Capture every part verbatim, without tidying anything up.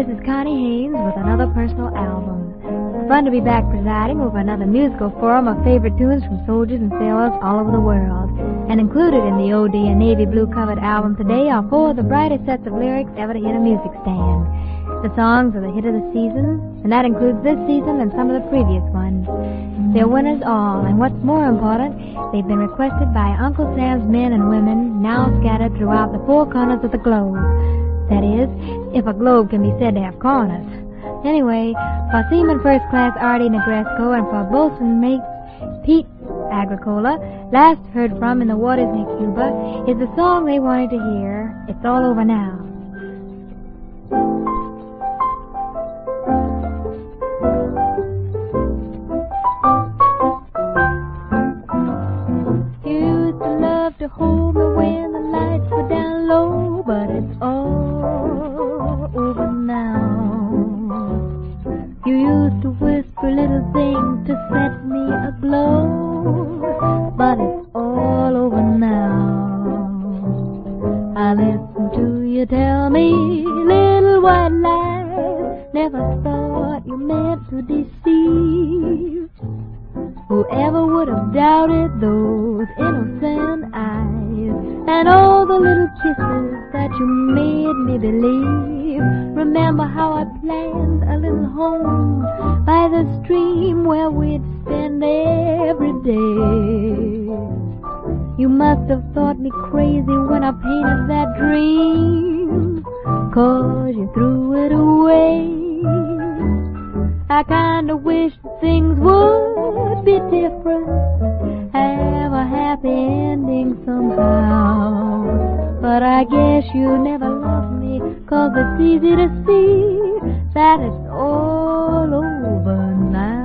This is Connie Haynes with another personal album. It's fun to be back presiding over another musical forum of favorite tunes from soldiers and sailors all over the world. And included in the O D and navy blue covered album today are four of the brightest sets of lyrics ever to hit a music stand. The songs are the hit of the season, and that includes this season and some of the previous ones. They're winners all, and what's more important, they've been requested by Uncle Sam's men and women now scattered throughout the four corners of the globe. That is, if a globe can be said to have corners. Anyway, for Seaman First Class Artie Negresco and for bosun mate Pete Agricola, last heard from in the waters near Cuba, is the song they wanted to hear. It's All Over Now. To hold me when the lights were down low, but it's all over now. You used to whisper little things to set me aglow, but it's all over now. I listen to you tell me little white lies, never thought you meant to deceive. Whoever would have doubted those innocent eyes and all the little kisses that you made me believe. Remember how I planned a little home by the stream where we'd spend every day. You must have thought me crazy when I painted that dream, 'cause you threw it away. I kinda wish things would be different, have a happy ending somehow. But I guess you never loved me, 'cause it's easy to see that it's all over now.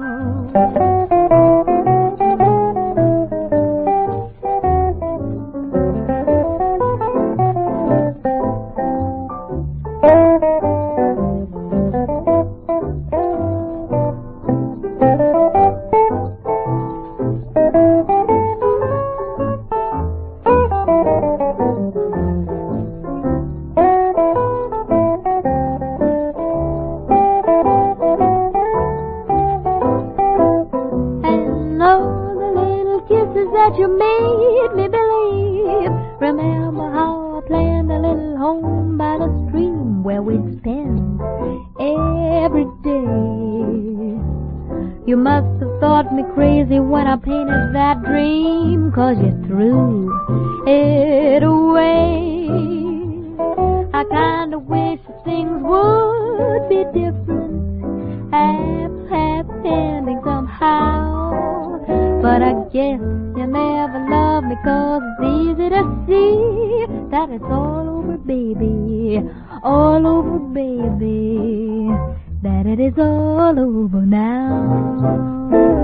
That you made me believe. Remember how I planned a little home by the stream where we'd spend every day. You must have thought me crazy when I painted that dream, 'cause you threw it away. I kinda wish things would be different, half, half ending somehow. But I guess you never loved me, 'cause it's easy to see that it's all over, baby, all over, baby, that it is all over now.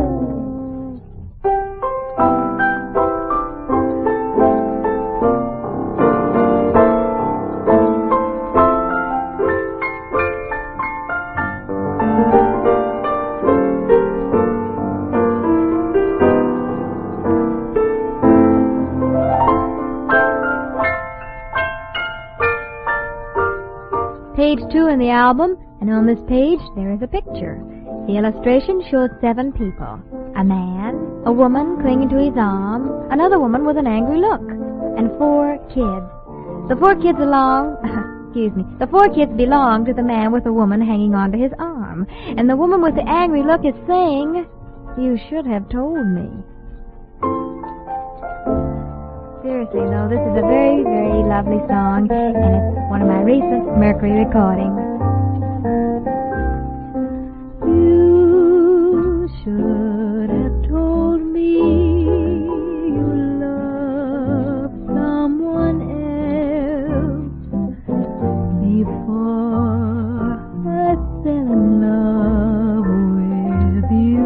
Page two in the album, and on this page there is a picture. The illustration shows seven people. A man, a woman clinging to his arm, another woman with an angry look, and four kids. The four kids belong, excuse me, the four kids belong to the man with the woman hanging onto his arm, and the woman with the angry look is saying, "You should have told me." Seriously, though, this is a very, very lovely song, and it's one of my recent Mercury recordings. You should have told me you loved someone else before I fell in love with you.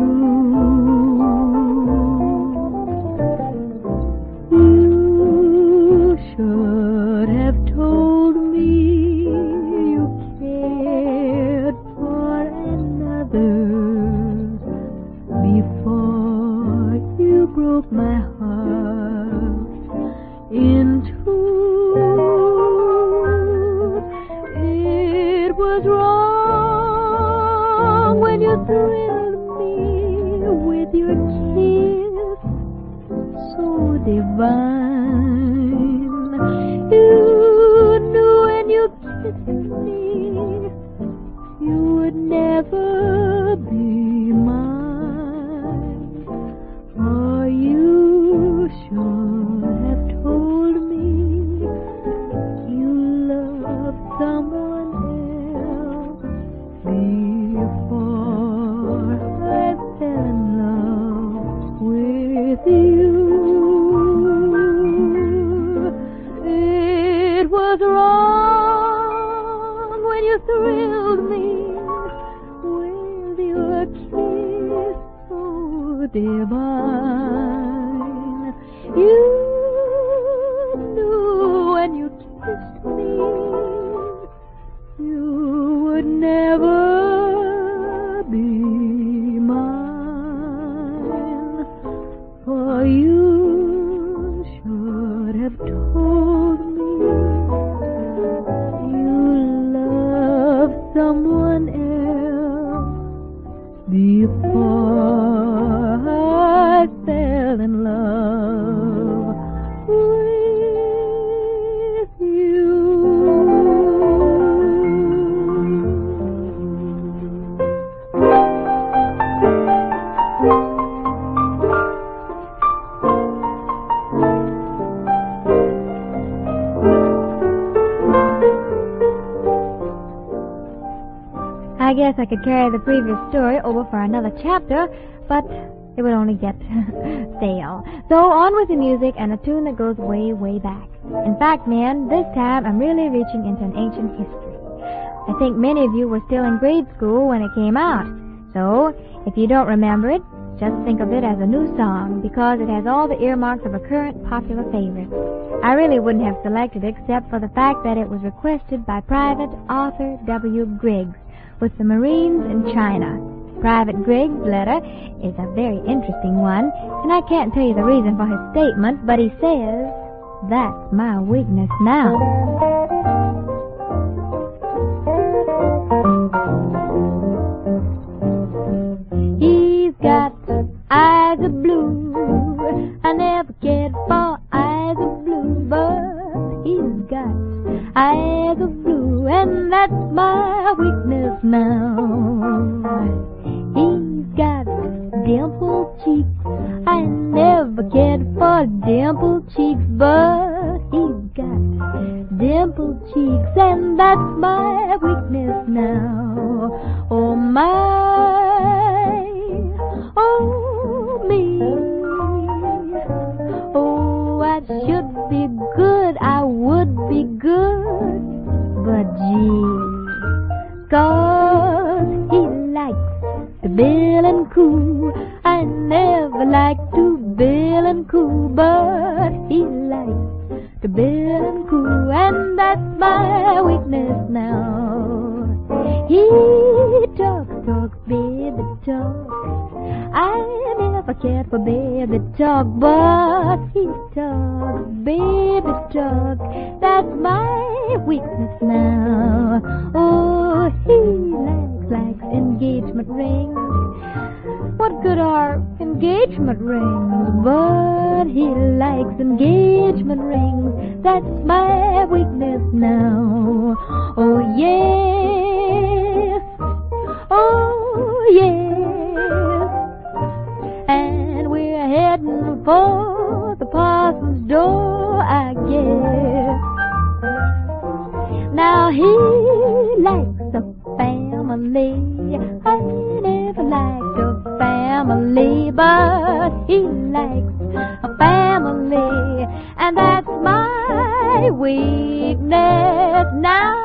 You should have told me you cared for another before you broke my heart in two. It was wrong. so divine. You knew when you kissed me you would never be mine. For you should have told me you loved someone else before I fell in love with you. It was wrong when you thrilled me with your kiss so divine. You knew when you kissed me you would never be mine. For you should have told me you loved someone else before I fell in love with you. I guess I could carry the previous story over for another chapter, but it would only get stale. So on with the music and a tune that goes way, way back. In fact, man, this time I'm really reaching into an ancient history. I think many of you were still in grade school when it came out. So, if you don't remember it, just think of it as a new song because it has all the earmarks of a current popular favorite. I really wouldn't have selected it except for the fact that it was requested by Private Arthur W. Griggs with the Marines in China. Private Griggs' letter is a very interesting one, and I can't tell you the reason for his statement, but he says, "That's my weakness now." He's got eyes of blue. I never cared for eyes of blue, but he's got eyes of blue, and that's my weakness now. He's got dimpled cheeks. I never cared for dimpled cheeks, but he's got dimpled cheeks, and that's my weakness now. Oh my, oh me. Oh, I should be good, I would be good, but gee, 'cause he likes to bill and coo. I never like to bill and coo, but he likes to bill and coo, and that's my weakness now. He talks, talks, baby, talks. I never cared for baby talk, but he talks, baby talk. That's my weakness now. Oh, he likes, likes engagement rings. What good are engagement rings? But he likes engagement rings. That's my weakness now. Oh, yes. Oh, yes. And we're heading for the parson's door, I guess. Now he likes a family. I never liked a family, but he likes a family, and that's my weakness now.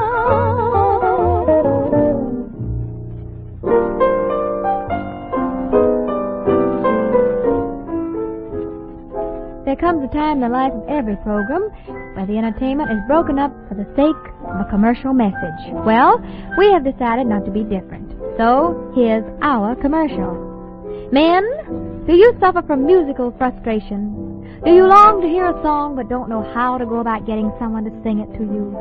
There comes a time in the life of every program where the entertainment is broken up for the sake of a commercial message. Well, we have decided not to be different. So, here's our commercial. Men, do you suffer from musical frustration? Do you long to hear a song but don't know how to go about getting someone to sing it to you?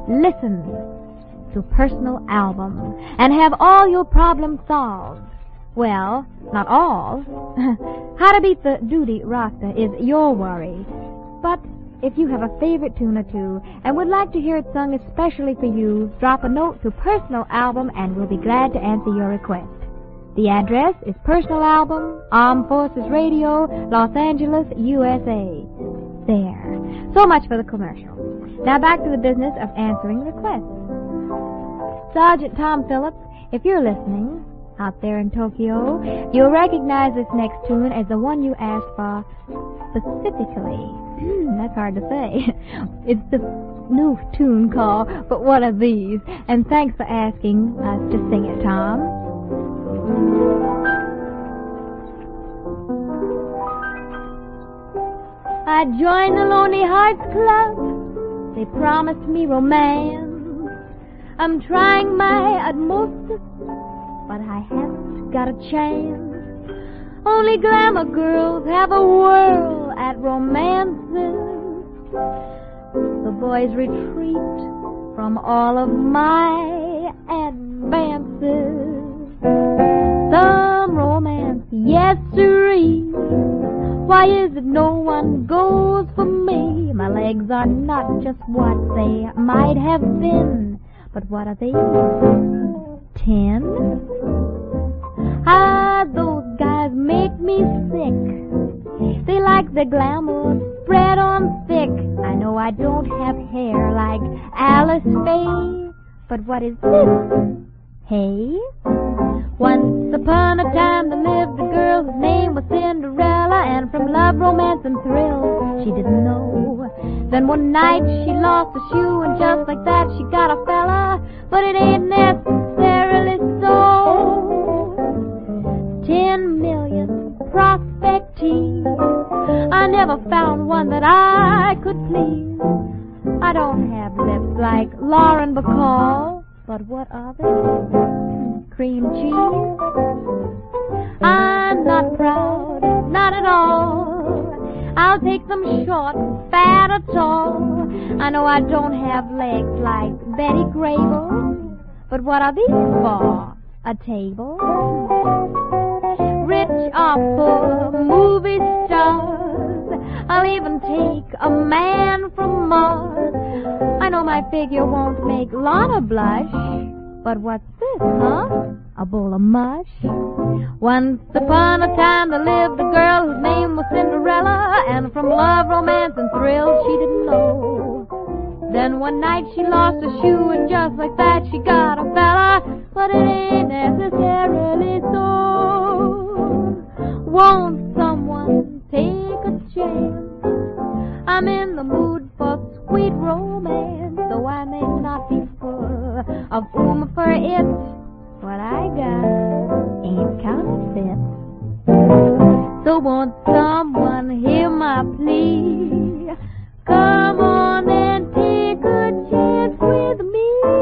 Listen to Personal Album and have all your problems solved. Well, not all. How to beat the duty roster is your worry. But if you have a favorite tune or two and would like to hear it sung especially for you, drop a note to Personal Album and we'll be glad to answer your request. The address is Personal Album, Armed Forces Radio, Los Angeles, U S A. There. So much for the commercial. Now back to the business of answering requests. Sergeant Tom Phillips, if you're listening out there in Tokyo, you'll recognize this next tune as the one you asked for specifically. That's hard to say. It's the new tune called But What Are These? And thanks for asking us to sing it, Tom. I joined the Lonely Hearts Club. They promised me romance. I'm trying my utmost, but I haven't got a chance. Only glamour girls have a whirl at romances. The boys retreat from all of my advances. Some romance, yes sirree. Why is it no one goes for me? My legs are not just what they might have been, but what are they? Ten? Ah, those guys make me sick. They like the glamour spread on thick. I know I don't have hair like Alice Faye, but what is this? Hey? Once upon a time there lived a girl whose name was Cinderella, and from love, romance, and thrill she didn't know. Then one night she lost a shoe, and just like that she got a fella, but it ain't necessarily so. Ten million prospectees, I never found one that I could please. I don't have lips like Lauren Bacall, but what are they? Cream cheese? I'm not proud, not at all. I'll take them short, fat or tall. I know I don't have legs like Betty Grable, but what are these for? A table? Rich or poor movie stars, I'll even take a man from Mars. I know my figure won't make Lana blush, but what's this, huh? A bowl of mush? Once upon a time there lived a girl whose name was Cinderella, and from love, romance, and thrill she didn't know. Then one night she lost a shoe, and just like that she got a fella, but it ain't necessarily so. Won't someone take a chance? I'm in the mood for sweet romance, though I may not be full of room for it. What I got ain't counterfeit. So won't someone hear my plea? Come on and take a chance with me.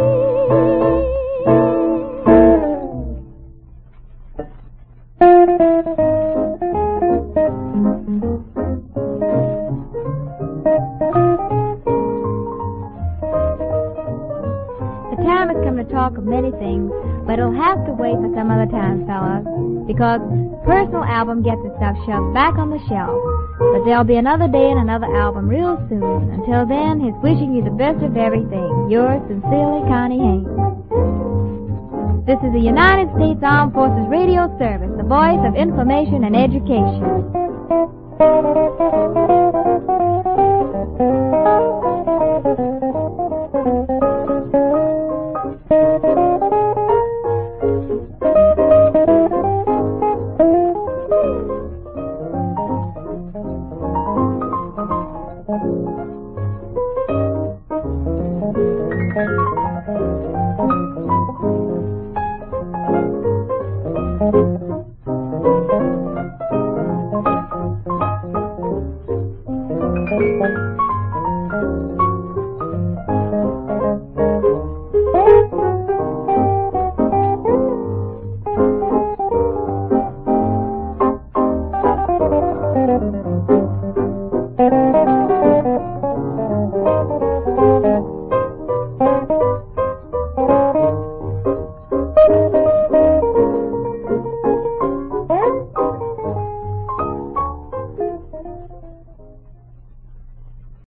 The time has come to talk of many things, but it'll have to wait for some other time, fellas, because Personal Album gets itself shoved back on the shelf. But there'll be another day and another album real soon. Until then, he's wishing you the best of everything. Yours sincerely, Connie Haynes. This is the United States Armed Forces Radio Service, the voice of information and education. Thank you.